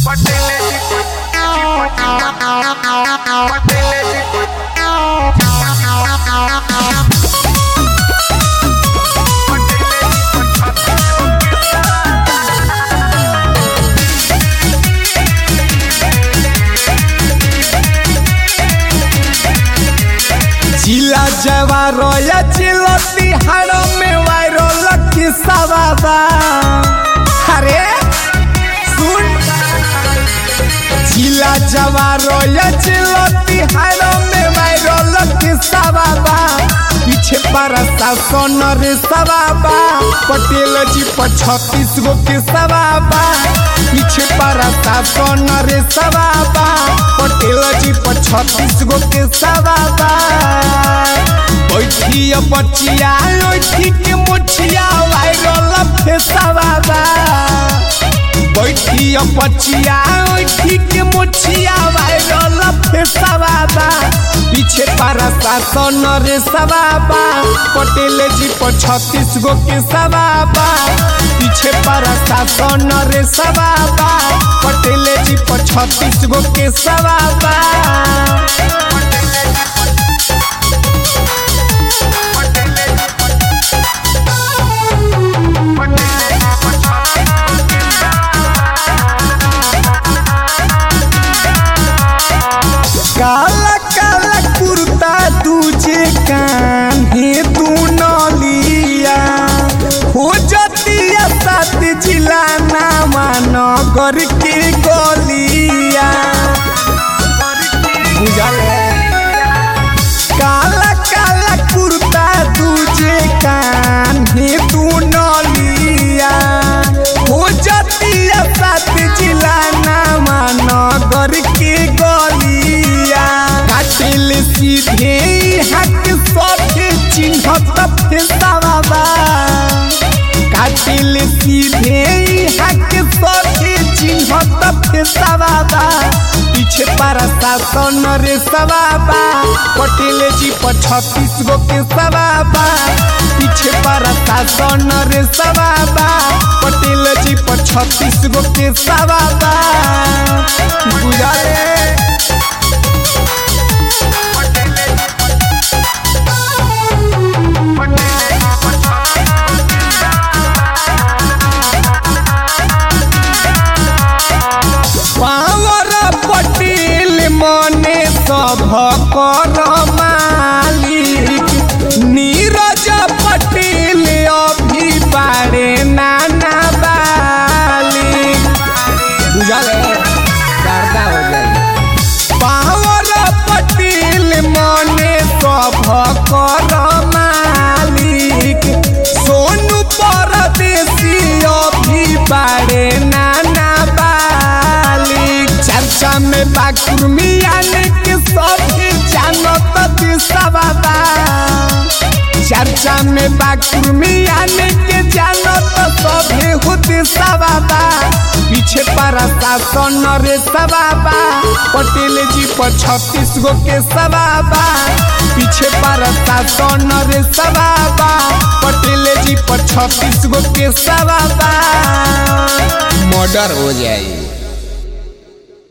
जिला जवार या जिला तिहाड़ में वायरल किस्सा बाबा। अरे सुन, जिला जवार या जिला तिहाड़ में वायरल किस्सा बाबा। पीछे परसा सोनर सवाबा, पटेल जी पर 36 गो किस्सा बाबा। पीछे परसा सोनर सवाबा, पटेल जी पर 36 गो किस्सा बाबा। बैठिया बचिया ओठी के मुछिया वायरल फेसा बाबा। बैठिया बचिया ओठी के मुछिया वायरल फेसा बाबा। पीछे परसा सोनर सवाबा, पटेल जी पर 36 गो किस्सा बाबा। पीछे परसा सोनर सवाबा, पटेल जी पर 36 गो किस्सा बाबा। काला काला कुर्ता तुझे कान्हे तू नलिया। हो जतिया 7 जिला नामा नगर के गलिया। काला काला कुर्ता तुझे कान्हे तू नलिया। हो जतिया 7 जिला नामा नगर के गलिया। काटिल सीधे हक सौखे चिन्हत फेसा बाबा। काटिल सीधे हक सौखे चिन्हत फेसा बाबा। पीछे परसा सोनर सवाबा, पटेल जी पर 36 गो किस्सा बाबा। पीछे परसा सोनर सवाबा, पटेल जी पर 36 गो किस्सा बाबा। गुजारे पटेल मने सब कर मालिक। नीरज पटेल अभी बारे नाना बालिक। बुझल गर्दा हो जाए। पावर पटेल मने सब कर मालिक। सोनू परदेसी अभी बारे नाना बालिक। चर्चा में बाकुर्मिया ने के सभी जानत दिशा बाबा। चर्चा में बाकुर्मिया ने के जानत सभी हो दिशा बाबा। पीछे परसा सोनर सवाबा, पटेल जी पर 36 गो के सवाबा। पीछे परसा सोनर सवाबा, पटेल जी पर 36 गो के सवाबा। मर्डर हो जाए।